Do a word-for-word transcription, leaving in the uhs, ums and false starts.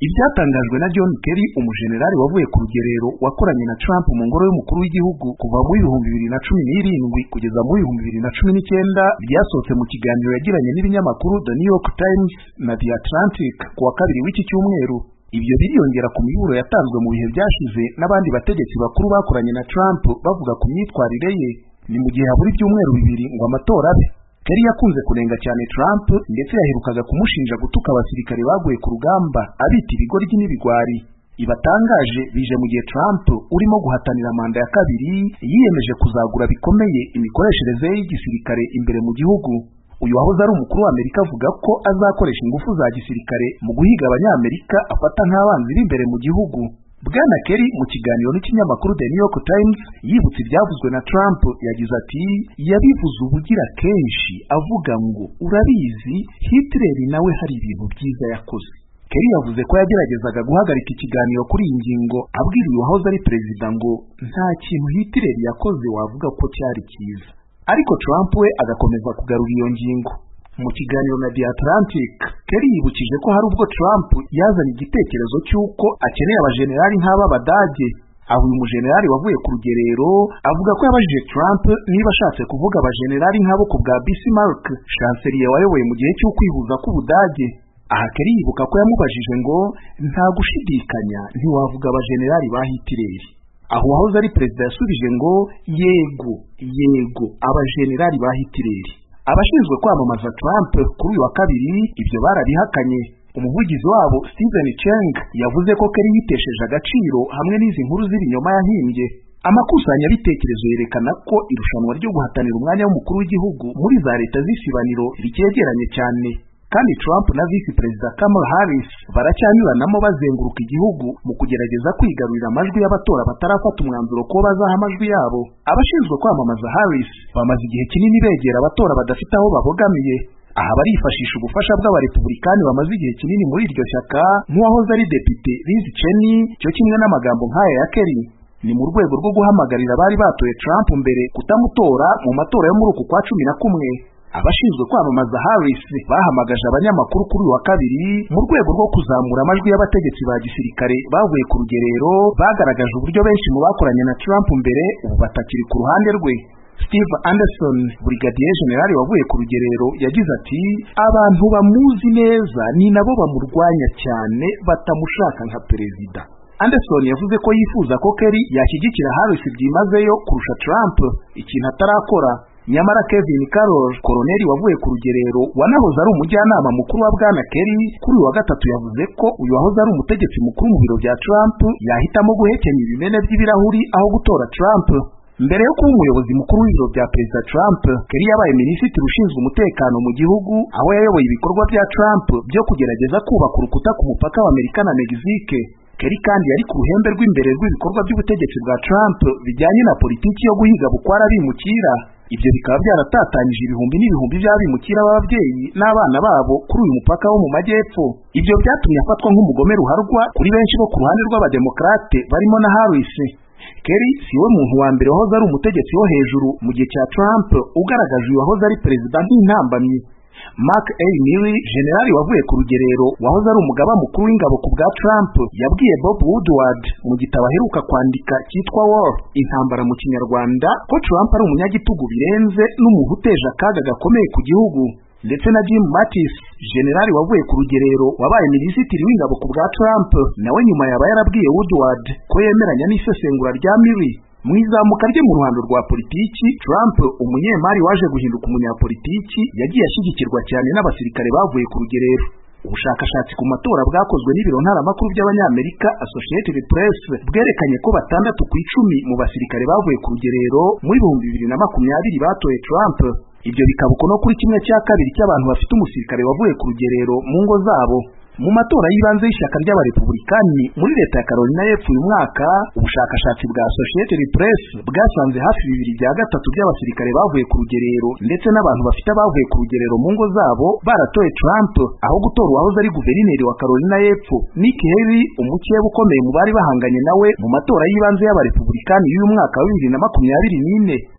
Ibyatangajwe na John Kerry, umujenerali wavuye ku rugerero wakoranye na Trump mu ngoro y'umukuru w'igihugu kuva mu bihumbi bibiri na cumi n'irindwi kugeza mu bihumbi bibiri na cumi n'icyenda, byasohotse mu kiganiro yagiranye n'ibinyamakuru The New York Times na The Atlantic ku wa kabiri w'iki cyumweru. Ibyo biriyongera ku miburo yatanzwe mu bihe byashize n'abandi bategetsi bakuru bakoranye na Trump bavuga ku myitwarire ye. Ni mu gihe habura ibyumweru bibiri ngo amatora abe. Kerry yakunze kunenga cyane Trump ndetse yaherukaga kumushinja gutuka abasirikare baguye ku rugamba abita ibigoryi n'ibigwari. Ibatangaje bije mu gihe Trump urimo guhatanira manda ya kabiri yiyemeje kuzagura bikomeye imikoreshereze y'igisirikare imbere mu gihugu. Uyu wahoze ari umukuru wa Amerika avuga ko azakoresha ingufu za gisirikare mu guhiga abanyamerika afata nk'abanzi b'imbere mu gihugu. Bwana Kerry mu kiganiro n'ikinyamakuru The New York Times yibutse ibyavuzwe na Trump yagize ati, yabivuze ubugira kenshi avuga ngo urabizi Hitler nawe hari ibintu byiza yakoze. Kerry yavuze ko yageragezaga guhagarika ikiganiro kuri iyi ngingo abwira uyu wahoze ari perezida ngo nta kintu Hitler yakoze wavuga ko cyari cyiza, ariko Trump we agakomeza kugarura iyo ngingo. Mu kiganiro na The Atlantic, Kerry yibukije ko hari ubwo Trump yazanye igitekerezo cy'uko akeneye abajenerali nk'aba Badage. Aho uyu mujenerali wavuye ku rugerero avuga ko yabajije Trump niba ashatse kuvuga abajenerali nk'abo ku bwa Bismarck, chancelier wayoboye mu gihe cy'ukwihuza k'Ubudage. Aha Kerry yibuka ko yamubajije ngo nta gushidikanya ntiwavuga abajenerali ba Hitler. Aho wahoze ari perezida yasubije ngo yego yego abajenerali ba Hitler. Abashinzwe kwamamaza Trump kuri uyu wa kabiri ibyo barabihakanye. Umuvugizi wabo Stephen Cheng yavuze ko Kerry yitesheje agaciro hamwe n'izi nkuru z'ibinyoma yahimbye. Amakusanyabitekerezo yerekana ko irushanwa ryo guhatanira umwanya w'umukuru w'igihugu muri za leta z'isibaniro rikegeranye cyane, kandi Trump na Vice Perezida Kamala Harris baracyanyuranamo bazenguruka igihugu mu kugerageza kwigarurira amajwi y'abatora batarafata umwanzuro ko bazaha amajwi yabo. Abashinzwe kwamamaza Harris bamaze igihe kinini begera abatora badafite aho babogamiye. Aha barifashisha ubufasha bw'abarepublikani bamaze igihe kinini muri iryo shyaka nk'uwahoze ari depite Liz Cheney, cyo kimwe n'amagambo nk'aya ya Kerry. Ni mu rwego rwo guhamagarira abari batoye Trump mbere kutamutora mu matora yo muri uku kwa cumi na kumwe. Abashinzwe kwamamaza Harris bahamagaje abanyamakuru kuri uyu wa kabiri mu rwego rwo kuzamura amajwi y'abategetsi ba gisirikare bavuye ku rugerero bagaragaje uburyo benshi mu bakoranye na Trump mbere ubu batakiri ku ruhande rwe. Steve Anderson, Brigadier General wavuye ku rugerero, yagize ati, abantu bamuzi neza ni nabo bamurwanya cyane batamushaka nka perezida. Anderson yavuze ko yifuza ko Kerry yashyigikira Harris byimazeyo kurusha Trump, ikintu atarakora. Nyamara Kevin Carroll, koloneli wavuye ku rugerero wanahoze ari umujyanama mukuru wa Bwana Kerry, kuri uyu wa gatatu yavuze ko uyu wahoze ari umutegetsi mukuru mu biro bya Trump yahitamo guhekenya ibimene by'ibirahuri aho gutora Trump. Mbere yo kuba umuyobozi mukuru w'ibiro bya Perezida Trump, Kerry yabaye minisitiri ushinzwe umutekano mu gihugu, aho yayoboye ibikorwa bya Trump byo kugerageza kubaka urukuta ku mupaka wa Amerika na Mexique. Kerry kandi yari ku ruhembe rw'imbere rw'ibikorwa by'ubutegetsi bwa Trump bijyanye na politiki yo guhiga bukwara abimukira. Ibyo bikaba byaratatanyije ibihumbi n'ibihumbi by'abimukira b'ababyeyi n'abana babo kuri uyu mupaka wo mu majyepfo. Ibyo byatumye afatwa nk'umugome ruharwa kuri benshi bo ku ruhande rw'abademokrate barimo na Harris. Kerry si we muntu wa mbere wahoze ari umutegetsi wo hejuru mu gihe cya Trump ugaragaje uyu wahoze ari perezida nk'intambamyi. Mark A. Milley, generali wavuye ku rugerero wahoze ari umugaba mukuru w'ingabo ku bwa Trump, yabwiye Bob Woodward mu gitabo aheruka kwandika cyitwa War, intambara mu Kinyarwanda, ko Trump ari umunyagitugu birenze n'umuntu uteje akaga gakomeye ku gihugu. Ndetse na Jim Mattis, generali wavuye ku rugerero wabaye minisitiri w'ingabo ku bwa Trump, nawe nyuma yaba yarabwiye Woodward ko yemeranya n'isesengura rya Milley. Mu izamuka rye mu ruhando rwa politiki, Trump, umunyemari waje guhinduka umunyapolitiki, yagiye ashyigikirwa cyane n'abasirikare bavuye ku rugerero. Ubushakashatsi ku matora bwakozwe n'ibiro ntaramakuru by'abanyamerika Associated Press bwerekanye ko batandatu ku icumi mu basirikare bavuye ku rugerero muri ibihumbi bibiri na makumyabiri batoye Trump. Ibyo bikabuka no kuri kimwe cya kabiri cy'abantu bafite umusirikare wavuye ku rugerero mu ngo zabo. Mu matora y'ibanze y'ishyaka ry'abarepublikani muri leta ya Carolina y'Epfo uyu mwaka, ubushakashatsi bwa Associated Press bwasanze hafi bibiri bya gatatu by'abasirikare bavuye ku rugerero ndetse n'abantu bafite abavuye ku rugerero mu ngo zabo baratoye Trump aho gutora uwahoze ari guverineri wa Carolina y'Epfo Nikki Haley, umukeba ukomeye mu bari bahanganye nawe mu matora y'ibanze y'abarepublikani y'uyu mwaka wa bibiri na makumyabiri n'ine.